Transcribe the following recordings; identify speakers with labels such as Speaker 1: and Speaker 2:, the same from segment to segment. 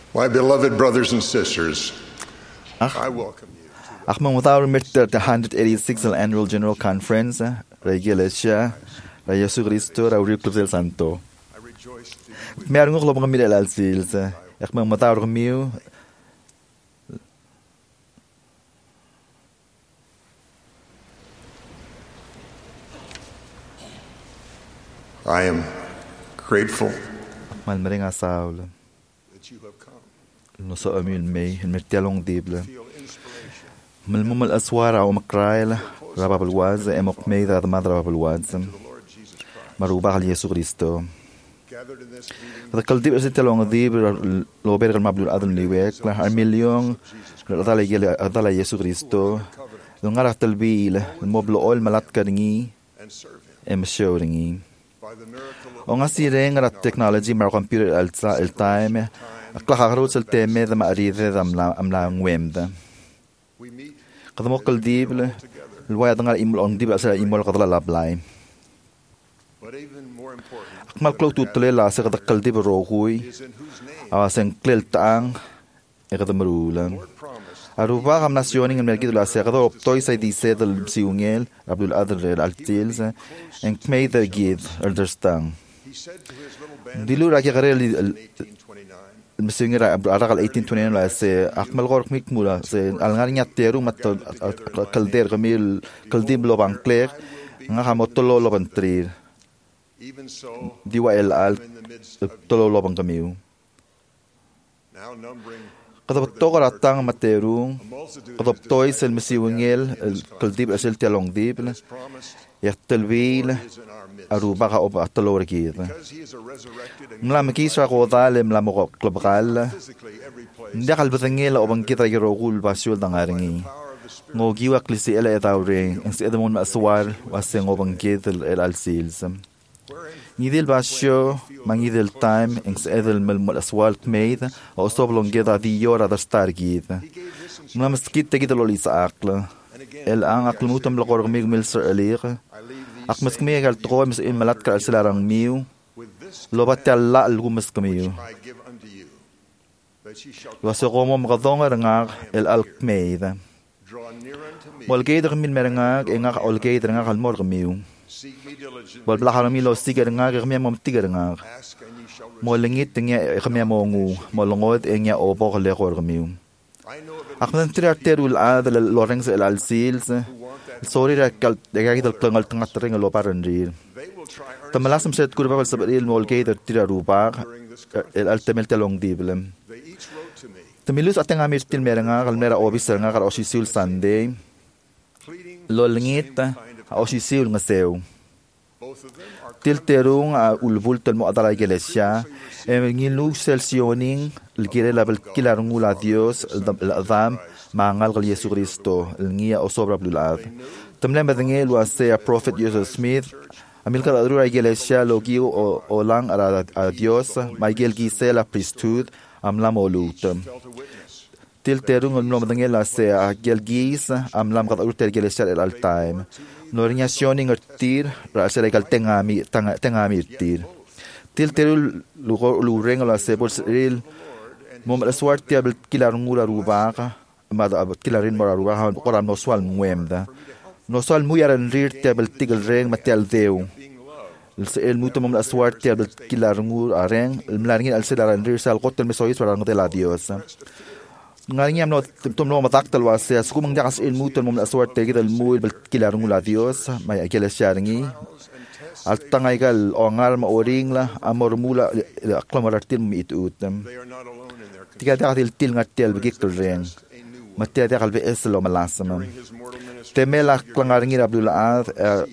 Speaker 1: My beloved brothers and sisters, I welcome you.
Speaker 2: Ach man without the 186th Annual General Conference, Regulacia, Yesu Cristo, Auriculo del Santo.
Speaker 1: I rejoice to be with
Speaker 2: Meron ko lang mga al sils. Ach man without me.
Speaker 1: I am grateful
Speaker 2: Man mering asaul.
Speaker 1: that you have come.
Speaker 2: No so amul me, in mertelong dible.
Speaker 1: Feel inspiration.
Speaker 2: Malmumal aswara o makrail, rababal waz, emok me da madra rababal waz.
Speaker 1: The Lord Jesus Christ.
Speaker 2: Marubah Yesu Cristo.
Speaker 1: Gathered in this meeting,
Speaker 2: Kada kaldib is telong dib lo ber mablur adun liwek la ar million adala Yesu Cristo. Ngara talbil moblo ol malat kadngi
Speaker 1: and serve Him.
Speaker 2: em showringi.
Speaker 1: By the miracle of
Speaker 2: O nga si ren rat technology mar computer el time akla el teme da maaride da amla ngwemda.
Speaker 1: we meet
Speaker 2: Kada mo kaldib
Speaker 1: together.
Speaker 2: el waya nga imol on dib asa imol kadala lablay.
Speaker 1: But even more important
Speaker 2: Akmal klo tutule la sa kada kaldib rohui
Speaker 1: is in whose name
Speaker 2: awasen klel taang e kada marulan.
Speaker 1: the Lord promised
Speaker 2: Aruba kam nasioning en merkido la sekado optoi sai dice del siungel Abdul Adr altils en kmei der gid erderstang.
Speaker 1: He said to His little band
Speaker 2: Dilu ra kagare
Speaker 1: in 1829,
Speaker 2: mesinger Abdul Adr 1829 la se akmal gork mikmula se alngarinya teru mat kalder kamil kaldim lo bankler nga kamotolo lo bantrir
Speaker 1: even so,
Speaker 2: diwa el al
Speaker 1: in the midst of
Speaker 2: tolo lo bangkamiu.
Speaker 1: now numbering
Speaker 2: Kadapto karatang materung
Speaker 1: a multitude of
Speaker 2: kadaptoi sel mesiungel kaldib asel tialong dib
Speaker 1: His promise
Speaker 2: yaktelwil
Speaker 1: is in our midst.
Speaker 2: aruba ka oba atalo gid.
Speaker 1: Because He is a resurrected and
Speaker 2: Mlam kisra ko dale mlam ko klabkal.
Speaker 1: physically every place.
Speaker 2: Hindi kalbatangel o bang kita girogul basyol dangaringi.
Speaker 1: Power of the Spirit
Speaker 2: Ngo giwa klisi ela etawre. Ang si edamon maaswar waseng o bang kit el alsils.
Speaker 1: wherein
Speaker 2: Ngidil basyo mangidil time ang si edel melmol aswal kmeid o soblong gida di yora da star gid.
Speaker 1: He gave this instruction.
Speaker 2: Mlam skit te gidalo lisa akla.
Speaker 1: And again,
Speaker 2: El ang aklumutam lakor mig milser elir.
Speaker 1: I leave these
Speaker 2: Ak mas
Speaker 1: same
Speaker 2: kmi gal tro mas in malat ka silarang miu.
Speaker 1: with this
Speaker 2: Lobat talla algumas kamiu.
Speaker 1: I give unto you, that ye shall
Speaker 2: Waso ko mo makadonga nga el alkmeid.
Speaker 1: draw near unto me,
Speaker 2: Walgeider min merangag e nga olgeider nga kalmor kamiu.
Speaker 1: seek me diligently,
Speaker 2: Wal blakar mi lo sigar nga kami mo tigar nga.
Speaker 1: ask and ye shall receive.
Speaker 2: Mo lingit nga kami mo ngu mo longod e nga obo ko lekor kamiu.
Speaker 1: I know of it
Speaker 2: Akman triarterul ad loreng sa el alsils.
Speaker 1: who want that.
Speaker 2: Sorry ra kal dagagidal klangal tangat ring lo paranrir.
Speaker 1: They will try
Speaker 2: Tamalasam set kurba sa el mo olgeider tirarupak
Speaker 1: during this
Speaker 2: el altemel talong diblem.
Speaker 1: They each wrote to me,
Speaker 2: Tamilus ateng amir til meranga kalmera obiser nga kar osisul Sunday.
Speaker 1: pleading
Speaker 2: Lo
Speaker 1: for the
Speaker 2: lingit
Speaker 1: same kind of help.
Speaker 2: osisul nga sew.
Speaker 1: Both of them are
Speaker 2: Tilterung ulvul tel mo adala iglesia ngilu selsioning lgire label kilarung ula Dios el adam mangal kal Yesu Cristo el ngia o sobra blulad tamlem badengel wa se a prophet Joseph Smith amil ka adru iglesia logi o lang ara a Dios Michael Gisela priesthood amlam olutum
Speaker 1: felt a witness.
Speaker 2: Tilterung no badengel la se a gelgis amlam ka adru tel iglesia el al time Noriñacioning tir ra se legal tengami tir. Tilterul lureng la se bol ril mom la swart ya bel kilarung ula rubaka mada kilarin mora rubaka koram no swal muemda. No swal muyaran rir te bel tigel reng matel deu. El muto mom la swart ya bel kilarung areng el mlaringin al sedaran rir sal kotel mesois para ngde la dios. Ngaring no tumlo mataktal wase skumang dakas il muton mom la swart te gidal muil bel kilarung ula dios may akela sharingi al tangay gal ongar maoring la amor mula aklamaratil mi ituutam
Speaker 1: They are not alone in their
Speaker 2: tiga dakatil til ngatel bigikkel reng
Speaker 1: a new one.
Speaker 2: matia dakal be eslo malasam
Speaker 1: During his mortal ministry,
Speaker 2: temela klangaringi abdulaad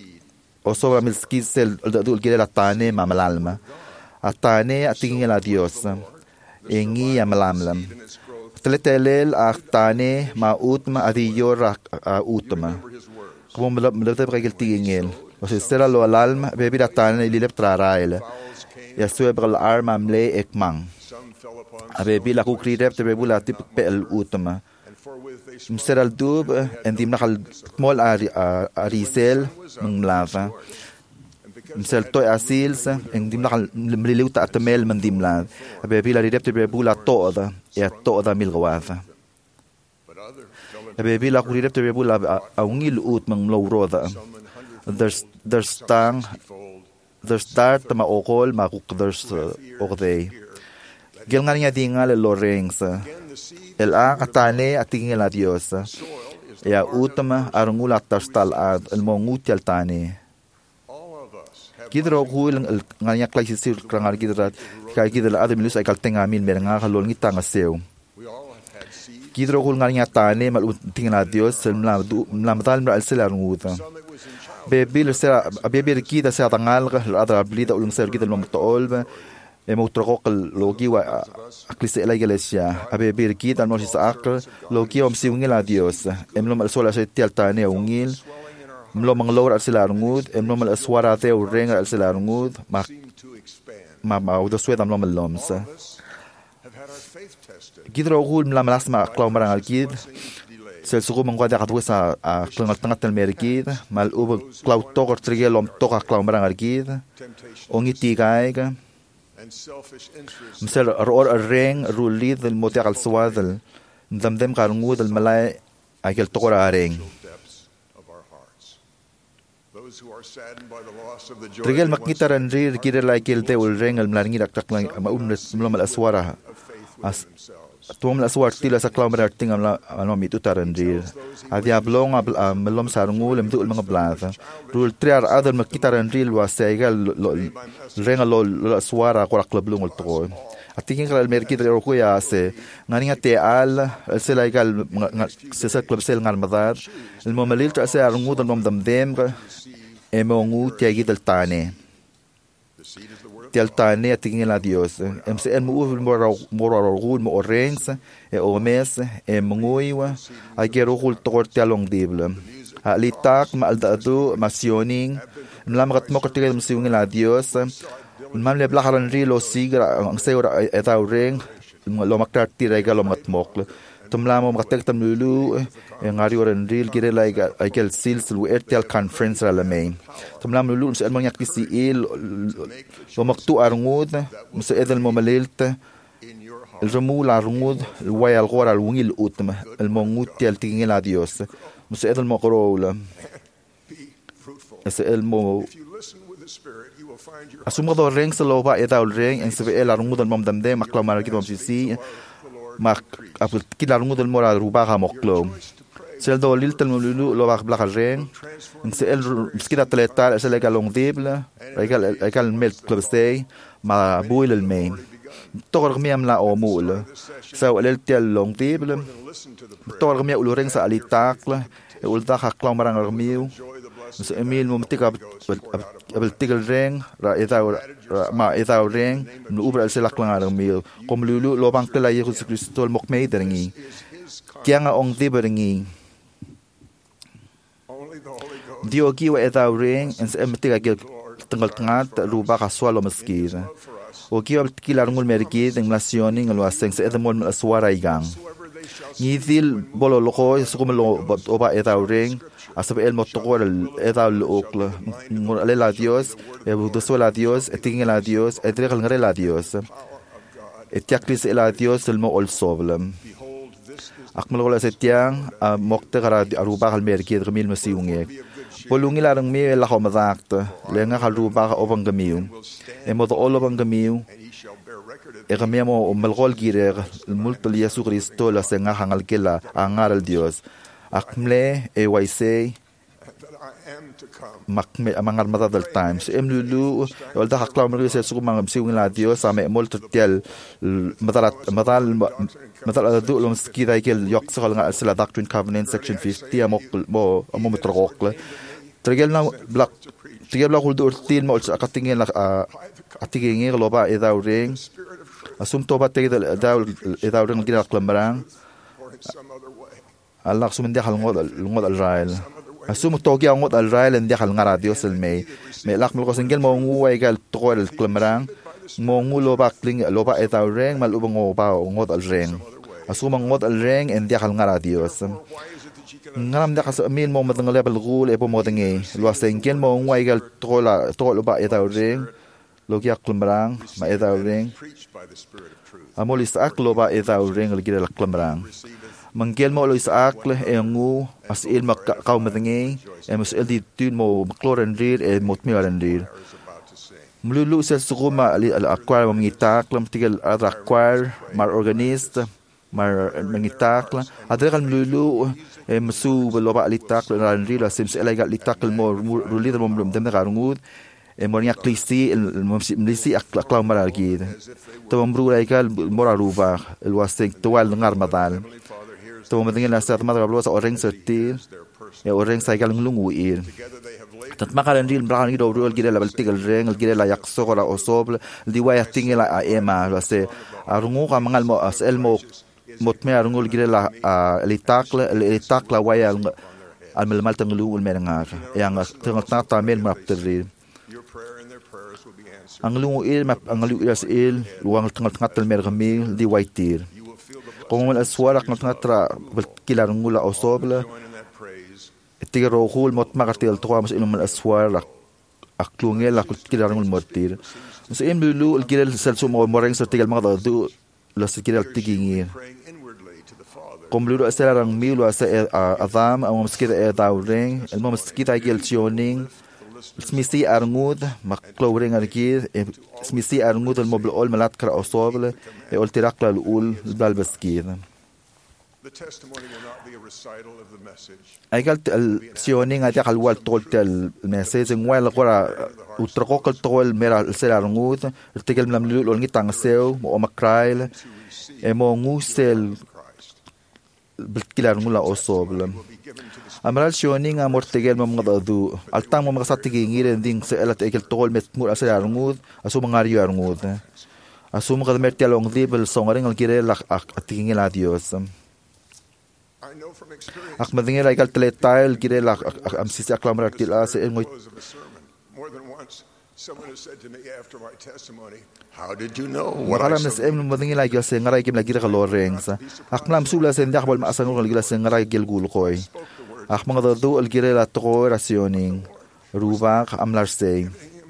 Speaker 2: o sobra milskisel dul gidela tane mamalalma atane atingin la dios engi amalamlam
Speaker 1: in its growth,
Speaker 2: Teletelel aktane mautma adiyor utma.
Speaker 1: remember his words.
Speaker 2: Como melete pregel tingel. O se stera lo alalma bebi datane ililep trarael.
Speaker 1: Fowls came,
Speaker 2: Ya suebral arma mle ekmang.
Speaker 1: some fell upon
Speaker 2: Abebi la kukrirep te bebula tip pel utma.
Speaker 1: and forthwith they sprung
Speaker 2: Msteral dub endim nakal small arisel mlava.
Speaker 1: and
Speaker 2: Mselto asils en dimla mliliuta atamel mandimla. Abebila ridepte bebula toda e toda milgawatha. Abebila kuridepte bebula aungil ut mang lowroda. There's start ma okol ma there's okday. Gilngan niya dingal lorengs. El a katane atingil a Dios. Ya utama arungulat tastal ad el mongutil tane. Kidro hul nganya klai sir krangar kidrat kai kidra adam lus ay kaltenga min meranga kalol ngita ngaseu. Kidro hul nganya tane mal tingala Dios mlam dal al selar nguta. Bebil sa bebil kita sa tangal adra blida ulung ser kita lom tolba e motrok logi wa aklise la iglesia bebil kita no sa akl logi om siungila Dios emlom al sola se tial tane ungil mlom ang lor al selar ngud emlom al swara te ureng al selar ngud ma udo sweda mlom loms Gidro hul mlam lasma klaumarang al kid Sel suku mengkuat akat wesa kelengal tengah tel merkid mal uber cloud tokor trigel om toka cloud marang arkid ongi tikai ka misal ror reng rulid del mote al swadel ndam karungu del malay akel tokor areng trigel makita ranrir kire la kel te ul reng al mlaringi dak tak ma mlom al aswara Tuam la suar tila sa klaw mara ting am mitu tarandir. Adia blong melom sarungu lem tu mga blasa. Rul triar adal makita randir wa saigal renga lo suara ko klub lung to. Atingin kala merki de ko ya se ngani te al se laigal se sa club sel ngal madar. El momalil ta se arungu dal mom dam dem emongu tiagi del tane. Tialtane atingin la Dios. MCN mo morarul mo orengs e omes e munguiwa agero hul tokor tialong dible. Litak maaldadu masioning mlamat mo katigil msiungin la Dios. Mamle blakaran rilo sigra ang seura etaw reng lo maktar tirega lo matmok. Tumlamo makatek tamlulu ngari oran ril kire like aikel sils lu ertel conference alamay. Tumlamo lulu sa mga kisiil lo maktu arngud sa edel mo malilta el remula arngud el wayal gora al wingil utma el mongut tel tingil a Dios. Sa edel mo korola. Sa el mo asumado reng sa loba etaw reng ang sa el arngud al mom damde maklamar kit mom sisi mak apul kilarungu del moral rubaga moklo sel do lil tel lulu lo bak blakareng sel skida tletal sel galong dible egal melt club stay ma buil el main togor miam la o mul sa el tel long dible togor miam ulureng sa alitakla ulta haklang marang armiu sa emil mumtika abel tigel reng ra etaw reng no ubra sel aklang armiu kom lulu lo bang tela Jesus Kristo mokmei deringi kya nga ong diberingi diogi wa etaw reng en sa emtika gel tengol tengat ruba kaswalo meskira o kiwa kilarungul merki deng nasioning lo aseng sa etamol aswara igang ngidil bolo loko sukumelo oba etaw reng asab el motokor etaw lokla ngole la Dios e budoso la Dios etingel la Dios etregal ngare la Dios etiaklis el la Dios el mo ol soblem akmalo la setiang mokte gara aruba hal merki remil masiunge polungil arang mi la homadakta lenga haruba obang gamiu e modo olobang gamiu e gamiamo malgol gire multul Yesu Kristo la senga hangal kela angar el Dios akmle e waisei makme amangar mata del times emlulu walda haklaw mo sa sumang siwing la Dios ame mol tiel matal du lom skida kel yok sa nga sala Doctrine Covenant section 50 amok mo metrokle trigel na black trigel la kuldo urtil mo sa katingin la atiging loba edaw ring asumto ba te edaw ring gina klambarang Allah sumindia halngod al-Rael. Asum togi angot al-Rael india halngara Dios el may lak mo ko singgel mo nguway gal tokor el klamrang mo ngulo bakling loba etaw reng malubang oba ngot al-reng. Asum ngot al-reng india halngara Dios. Ngam da kas min mo madang level rule e po mo dangi. Luas engel mo ngwai gal tola ba e daw ring. Logi aklamrang ma e daw ring. Amolis aklo ba e daw ring lagi la aklamrang. Manggel mo lo isakle e ngu as il makkaw madangi e mas il di tun mo makloran rir e motmiran rir. Mlulu sa sukuma al acquire mangitak lam tigal acquire mar organist mar mangitak la adregal mlulu e masu loba alitak ran rir sims elagal litak mo rulid mo dem garungud e moria klisi mlisi aklaw maragid tawam bru elagal moraruba el wasing tuwal ngar madal tawam madingin la sa madal blo sa oreng sertir e oreng sa gal nglunguir tatmakaran rin brakan gido rol gida la baltigal reng gida la yakso la osobl di waya tingel la ema lo se arungu ka mangal mo as elmo motme arungul gida la litak la waya al malmal tanglu ul menangar yang tengok tata men mapteri ang lungu il map ang lu as il luang tengok tel mergamil di waitir kung al aswarak ngatra kilarungula osobl tigaro hul mot makatil to mas inum aswar la aklungel la kilarung mortir so imlu algirel selso mo moreng sa tigal mga do la sikirel tigingir komlu asarang milu asa adam ang maskita e dawring el maskita geltioning smisi arngud maklowring argir smisi arngud el mobl ol malat kra osoble e ol tirakla ul balbaskid. Aigal sioning ati kalwal tol tel message ngwal qora utrako kal tol mera selarngut artikel mlam lul ngitang seu mo makrail e mo ngusel bilkilar ngula osobl amral sioning amortegel mo mga du altang mo makasatigingir ending se elat ekel tol met mur selarngut asu mangario arngut asu mga mertialong dibel songaring alkire lak atigingil adios ak madingil ay kaltletile gire la am sisi aklamar tila se ngoy
Speaker 1: How did you know what I
Speaker 2: alam nas em madingil ay se ngaray kim lagi ka loreng sa aklam sula se ndak bal maasangul lagi se ngaray gel gul koy ak mga do al gire la to rationing ruba amlar se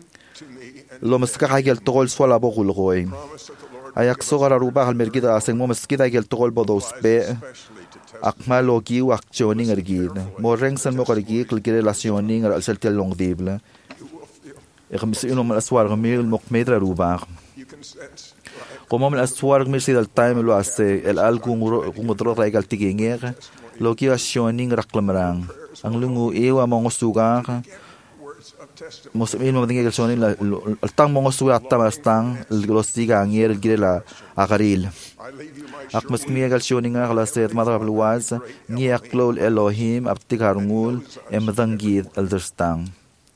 Speaker 2: lo mas ka gel tol swala bo gul koy ayak sogara ruba al mergida aseng mo mas kita gel tol bodos be akmalogi waktioning argid moreng san mo kargi kil relationing al seltel long dible ekmis ino mal aswar gamil mokmedra ruba como mal aswar gamil sil time lo aste el algung kumodro regal tiginger logi ationing raklamrang ang lungu ewa mo ngosuga Mosmin mo tinggal sonin la altang mo ngosuga tamastang losiga anger girela agaril ak mas miyagal sioning nga kalaset matabluwas ngi aklol Elohim aptikarngul emdangid alderstang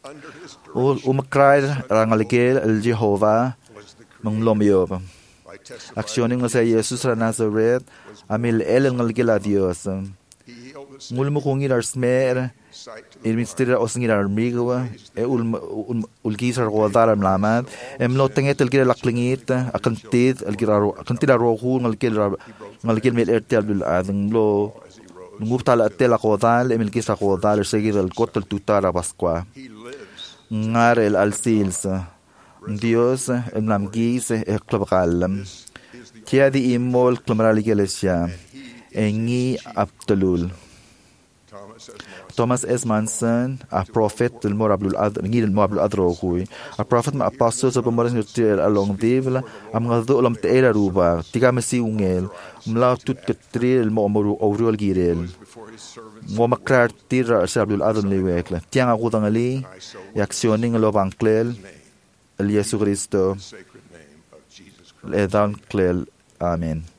Speaker 2: ul umakray rangaligel el Jehovah manglomyob aksyoning nga sa Jesus ra Nazareth amil el ngalgel a Dios ngul mo kung ilar smer ilmistira osngir armigawa e ulgisar godar amlamat emlo tenget el gila klingit akantid el giraro akantid rohu ngalgil mel ertel bil adng lo nguptal atel akodal emil kisa kodal seguir el kotol tutara pasqua ngar el alsils Dios emlamgis e klabqalam tiadi imol klamrali gelesya engi abdulul Thomas S. Manson, a prophet del morabul adro kui, a prophet ma apostle sa pamoras nirtir along divla, am nga do lam teera ruba, tiga masi ungel, mla tut ketril mo amuru auriol girel. Mo makrar tira sa abul adon liwekla. Tiang ako tangali, yaksyoning lo bangklel, el Yesu Cristo, le dan klel. Amen.